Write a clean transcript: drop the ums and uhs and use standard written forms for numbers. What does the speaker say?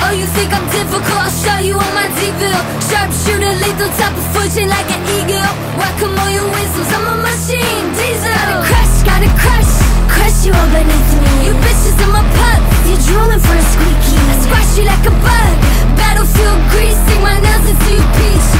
Oh, you think I'm difficult? I'll show you on my D-bill. Sharpshooter, lethal, top of foot chain like an eagle. Whack-a-mole your whistles, I'm a machine, diesel. Gotta crush you all beneath me. You bitches in my pub, you're drooling for a squeaky. I squash you like a bug, battlefield grease, sink my nails into your peach.